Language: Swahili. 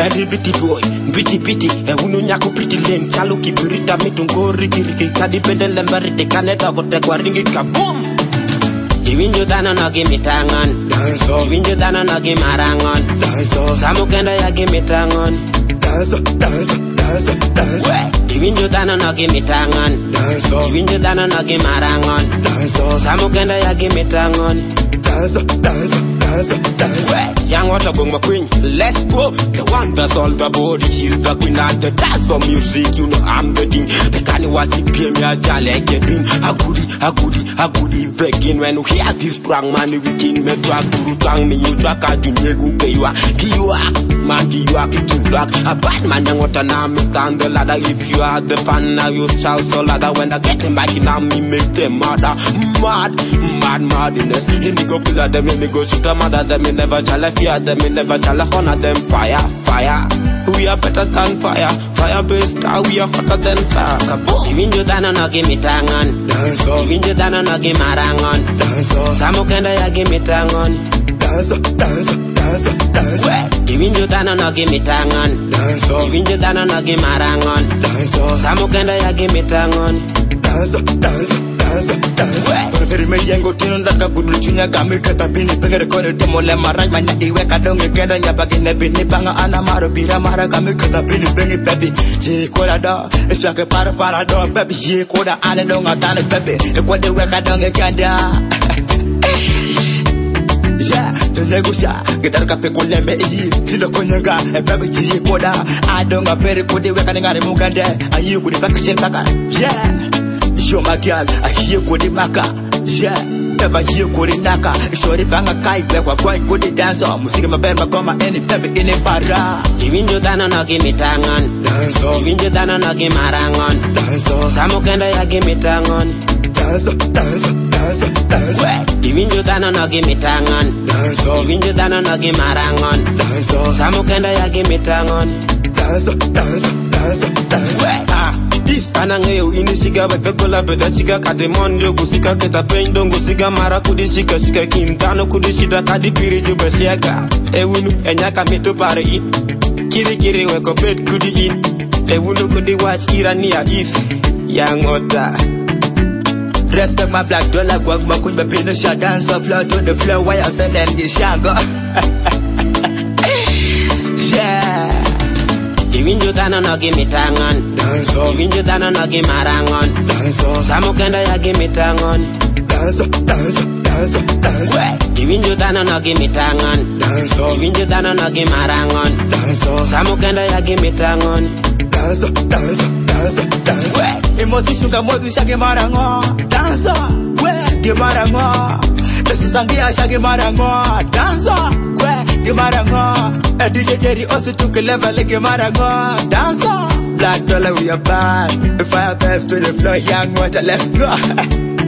Every bitty boy, bitty, and who know pretty lame, chalo kibirita mitungori kiriki kadi pedal lembarite kaneta kote kwa ringi kaboom. Diwinjo dana na give me tangan, diwinjo dana na give marangon, samukenda ya give me tangan, diwinjo dana na give me tangan, diwinjo dana na give marangon, samukenda ya give me tangan. Young water bong my queen, let's go. The one that's all the body, he's the queen at the dance for music. You know I'm the king. The kind of was pay me a jolly getting a goodie vegging. When you hear this strong man, we can make you a guru strong me. You track out to Negu Kaywa, man, you are kicking black. A bad man, young water now, me down the ladder. If you are the fan, now you shout so ladder. When I get them back in, now me make them madness. In the go killer them, in the go shoot a mother them. Me never shall I fear them, me never shall I honor them. Fire. We are better than fire. Fire-based star, we are hotter than fire. Diwinjo dana na give me tangan, diwinjo dana na give marangon, samukenda ya give me tangan, diwinjo dana na give me tangan, diwinjo dana na give marangon, samukenda ya give me tangan. Me yango tino ndaka kudu chunya kami kata bini pengere kone temole maraj manya iwe kadonge kenda nyapaki nebini banga ana maro bira mara kami kata bini bengi baby ye koda do eswake para do baby ye koda ane do ngatane baby e kwade we kadonge kenda yeah to negocia gitar kape kulembe iyi tilo konyanga e baby ye koda adonga pere kode we kaningare mugande ayi kudi bakishen baka yeah yo my girl, I hear good maka, yeah. Never hear good naka. Shorty banga kai, kwa quite good dancer. Musika mabema koma any baby in a para. Diwinjo dana na give me tangan, diwinjo dana na give marangon, samukenda ya give me tangan, diwinjo dana na give me tangan, diwinjo dana na give marangon, samukenda ya give me tangan. This anangeyo inishika bekola beda shika kademondo kusika keta pendo ngusika mara kudishika shika kintano kudishida kadipiri jubeshega ewunu enyaka meto pare it kiri weko bed kudi it ewunu kudi watch irania is young otter. Respect my black dollar gwag makuj bapino sha dance the floor to the floor while I stand and get shango. Yeah. Diwinjo dana na give me tangan, diwinjo dana na give marangon, samukenda ya give me tangan, diwinjo dana na give me tangan, diwinjo dana na give marangon, samukenda ya give me tangan. Emosi shuka modu shage marangon, dancer, give marangon, tesu sangia shage marangon, dancer, give marangon. A DJ Jerry also took a level like a marangon, dancer. Black dollar we are bad. The fire burst to the floor, young water, let's go.